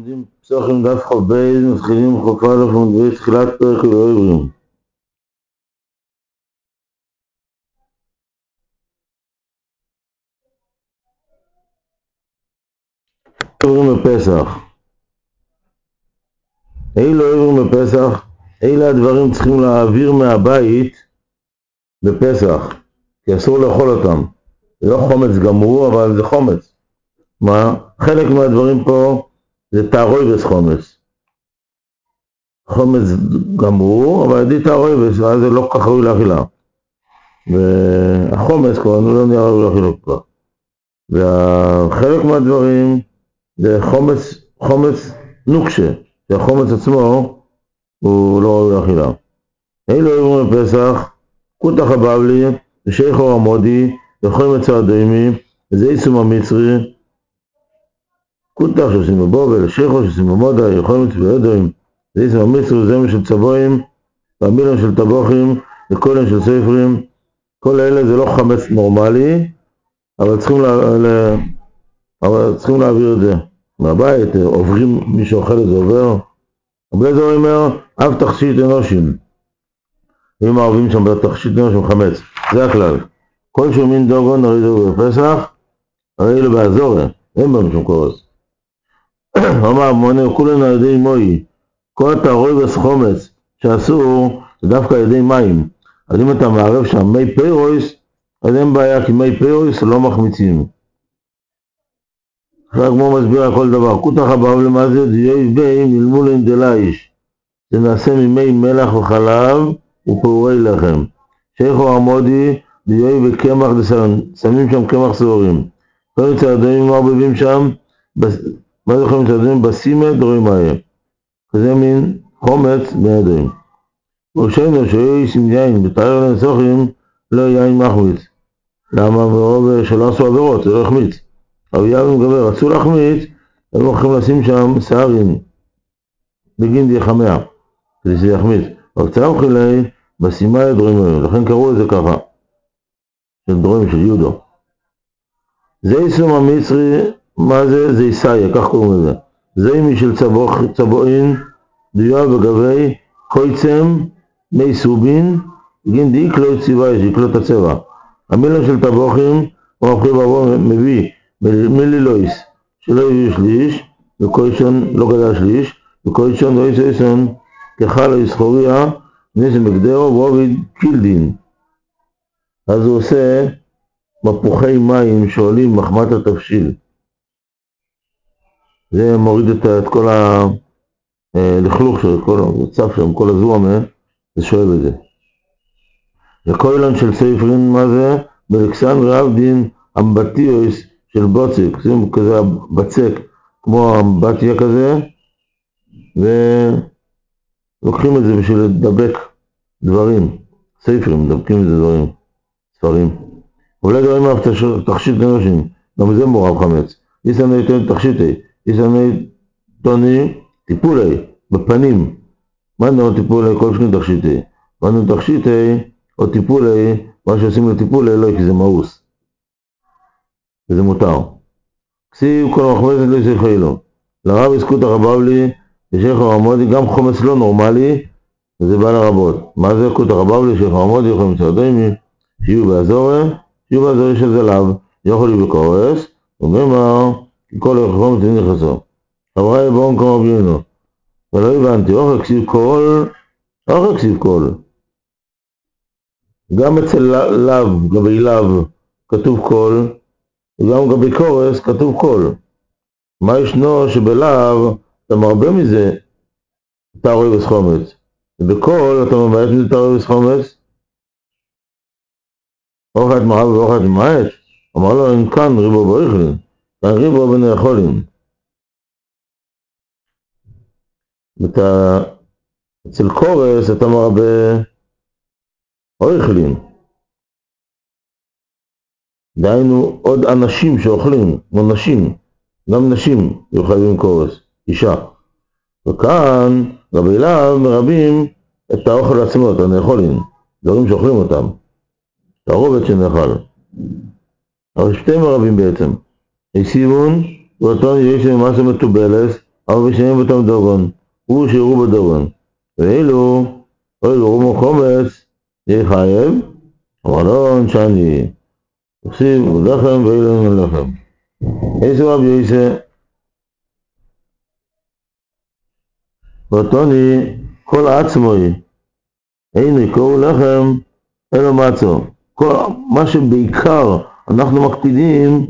לומדים פסוחים דף ח"ב, מתחילים ח"א ומדברים תחילת פרק ולא עברים. עברים בפסח. אילו עברים בפסח, אלה הדברים צריכים להעביר מהבית בפסח, כי אסור לאכול אותם. זה לא חומץ גמור, אבל זה חומץ. מה? חלק מהדברים פה זה תערויבס חומץ. חומץ גמור, אבל עדי תערויבס, אז זה לא כך ראוי לאכילה. והחומץ כבר לא נראה ראוי לאכילה כבר. וחלק מהדברים זה חומץ נוקשה, שהחומץ עצמו הוא לא ראוי לאכילה. אילו עברים בפסח, קוטח הבבלי, ושייחו המודי, יכולים מצעדיימי, וזה יישום המצרי, קוטח שעושים בבובל, שייחו שעושים במודה, יכולים מצעדיימי, זה יישום המצרי, זה של צבועים, והמילים של טבוחים, וכולם של ספרים, כל אלה זה לא חמץ נורמלי, אבל צריכים להעביר את זה מהבית, עוברים, מי שאוכל את זה עובר. אבל זה אומר, אף תכשיט אנושים. אם מערבים שם בתכשיט אנושים חמץ, זה הכלל. כל שומין דוגון הרי זה בפסח, הרי אלה באזורה, אין בנו שום קורס. אמר, מונה, כולנו על ידי מוי, כל התערויבס חומץ שאסור, זה דווקא על ידי מים. אז אם אתה מערב שם מי פירויס, אז אין בעיה, כי מי פירויס לא מחמיצים. עכשיו כמו מסביר על כל דבר, קוטח הבבלי מה זה? דיוי בי מלמולין דלאיש. זה נעשה ממי מלח וחלב ופירורי לחם. שייחו המודי, דיוי וקמח דסן, שמים שם קמח סעורים. כל מצעדים מערבבים שם, מה זה כל מצעדים? בסימת דורים מהר. זה מין חומץ בידיים. ראשנו שיש עם יין בתאר לנסוחים, לא יין מחמיץ. למה? מרוב שלא עשו עבירות, זה לא החמיץ. אבל יאבים גבר, רצו להחמיץ, הם הולכים לשים שם שערים בגין דיחמיה, כדי שזה יחמיץ. אבל צלם חילי, בסימה לדורים האלה, לכן קראו את זה ככה, של דורים של יודו. זה יישום המצרי, מה זה? זה איסאיה, כך קוראים לזה. זה משל צבועין, דיוע בגבי, קויצם, מי סובין, בגין דיק לא יציבה, שיקלוט את הצבע. המילים של טבוחים, הוא מבחיר בעבור מביא, מלילויס, שלא יהיו שליש, וקוישון לא גדל שליש, וקוישון לא יסייסון, כחל או יסחוריה, ניסם בגדרו, ועוביד קילדין. אז הוא עושה מפוחי מים שעולים מחמת התבשיל. זה מוריד את כל הלכלוך של כל הצף שם, כל הזוהמה, זה שואב את זה. וקוילון של ספרין, מה זה? באלכסנדריה עבדין אמבטיוס של בוצק, זה כזה בצק, כמו אמבטיה כזה, ולוקחים את זה בשביל לדבק דברים, ספרים, מדבקים את זה דברים, ספרים. אולי דברים אף תכשיט אנושים, גם זה מורב חמץ. יסעני תכשיטי, יסעני טוני טיפולי, בפנים. מה נראה טיפולי? כל שני תכשיטי. מה נראה תכשיטי או טיפולי, מה שעושים לטיפולי, לא, כי זה מאוס. וזה מותר. כסיב כל המחמצת לא יסייחי לו. לרב יזכות הבבלי, ושייחו המודי, גם חומץ לא נורמלי, וזה בא לרבות. מה זה כות הבבלי, שייחו המודי, יכול מצעדיימי, שיהיו באזורה של זלב, יכול להיות בקורס, ומאמר, כל החומץ נכנסו. חברי בואו כמו רבינו. ולא הבנתי, אוכל כסיב כל. גם אצל לב, גבי לב, כתוב כל, וגם גבי קורס כתוב כל. מה ישנו שבלב אתה מרבה מזה תערויבס חומץ, ובכל אתה ממעט מזה תערויבס חומץ? אוכלת מרב ואוכלת ממעט? אמר לו, אם כאן ריבו באוכלין, כאן ריבו בני יכולים. אצל קורס אתה מרבה אוכלין. דהיינו עוד אנשים שאוכלים, כמו נשים, גם נשים יאכלים קורס, אישה. וכאן רבי לב מרבים את האוכל עצמו, את הנאכולים, דברים שאוכלים אותם, תערובת שנאכל. אבל שתי מרבים בעצם. איסיבון, ואותון יש ממעשה מטובלס, אבל בשניהם באותם דורון, הוא שירו בדורון. ואילו, אוי גרום חומץ, יהיה חייב, אבל לא נשני, עושים לחם ואילו אין לחם. איזה רבי יסה, ואותוני, כל עצמוי, אין יקראו לחם, אלו מצו. מה שבעיקר אנחנו מקפידים,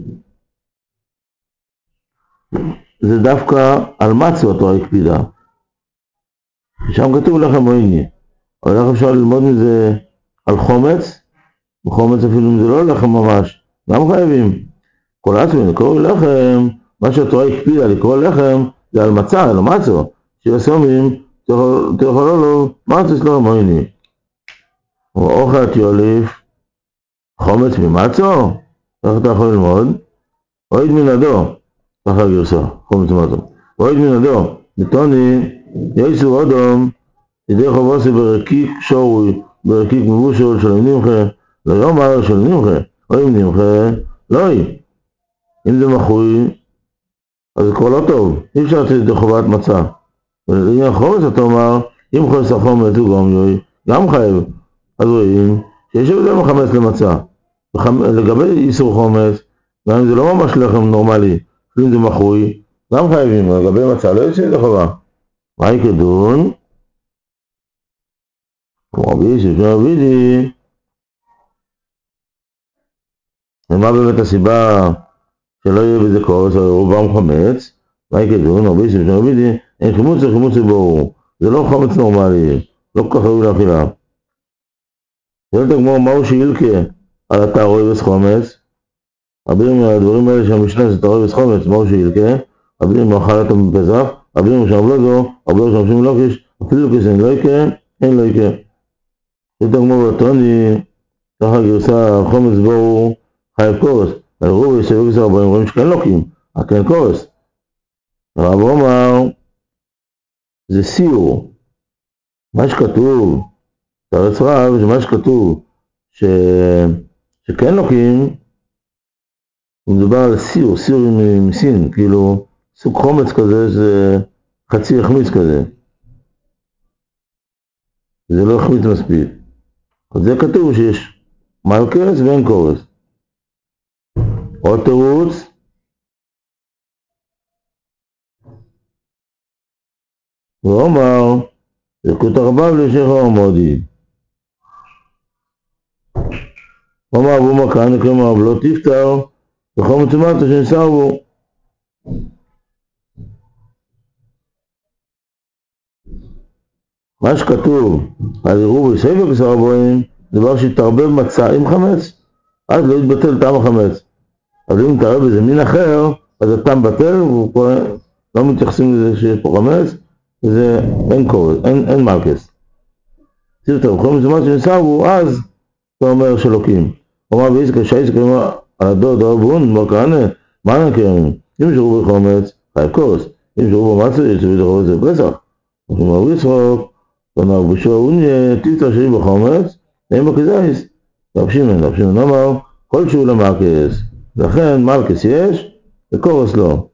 זה דווקא על מצו התורה הקפידה. שם כתוב לחם עיני, אבל איך אפשר ללמוד מזה על חומץ? וחומץ אפילו אם זה לא לחם ממש, גם חייבים. כל עצמי לקרוא לחם, מה שהתורה הקפידה לקרוא לחם, זה על מצה, על מצו, שיסומים, תאכלו לו, מצו שלום עיני. ואוכת יוליף, חומץ ממצו? איך אתה יכול ללמוד? אוהד מנדו, ככה הגרסה, חומץ ממצו. אוהד מנדו, נתוני, יסו אודום, ידי חובוסי ברקיק שורוי, ברקיק מבושול של נמחה, לא יאמר של נמחה, או אם נמחה, לא היא. אם זה מחוי, אז זה כבר לא טוב, אי אפשר לתת את חובת מצה. ולעניין חומץ אתה אומר, אם חומץ החומץ הוא גם יוי, גם חייב. אז רואים שיש הבדל מחמץ למצה. לגבי איסור חומץ, גם אם זה לא ממש לחם נורמלי, אם זה מחוי, גם חייבים, לגבי מצה לא יש את החובה. מהי כדון? כמו רבי יוסף רבידי, ומה באמת הסיבה שלא יהיה בזה כוס, או רובם חמץ? מהי כדון? רבי יוסף רבידי, אין חימוץ זה חימוץ ברור, זה לא חמץ נורמלי, לא כל כך ראוי לאכילה. שואלת הגמרא, מהו שאילקה על התערובת חומץ? רבים מהדברים האלה שהמשנה זה תערובת חומץ, מהו שאילקה? רבים מאכלת מפסח, רבים שהבלודו, הבלודו שמשום לוקיש, אפילו כסן לא יקה, אין לא יקה. שואלת הגמרא בתוני, ככה גרסה חומץ בו חייב קורס, על רוב יסביב גרסה רבים רואים שכן לוקים, הכן קורס. הרב אומר, זה סיור, מה שכתוב, תרץ רב, שמה שכתוב, שכן לוקים, הוא מדבר על סיור, סיור עם סין, כאילו סוג חומץ כזה, זה חצי החמיץ כזה. זה לא החמיץ מספיק. אז זה כתוב שיש מלכס ואין קורס. עוד תירוץ, ואומר, יקות הרבב לשכר המודי. אומר אבו מקן, כלומר, לא תפטר, וכל מצומטו שנסר בו. מה שכתוב על עירוב יסביב גרסה רבים, דבר שהתערבב מצה עם חמץ, אז לא יתבטל טעם החמץ. אבל אם תראה בזה מין אחר, אז הטעם בטל, לא מתייחסים לזה שיש פה חמץ, וזה אין קורס, אין מלכס. תראו, בכל מצומטו שנסר בו, אז אתה אומר שלוקים. הוא אמר באיסקה שהאיסקה אומר על הדוד הרבון, מר כהנה, מה נקראים? אם שרו בחומץ, חייב קורס. אם שרו במצה, יש לביד החומץ זה פסח. הוא אומר בישרוק, ואומר בשוע אוניה, טיפטר שרי בחומץ, אין בו כזייס. רב שמעון אמר, כל שהוא למלכס, לכן מלכס יש, וקורס לא.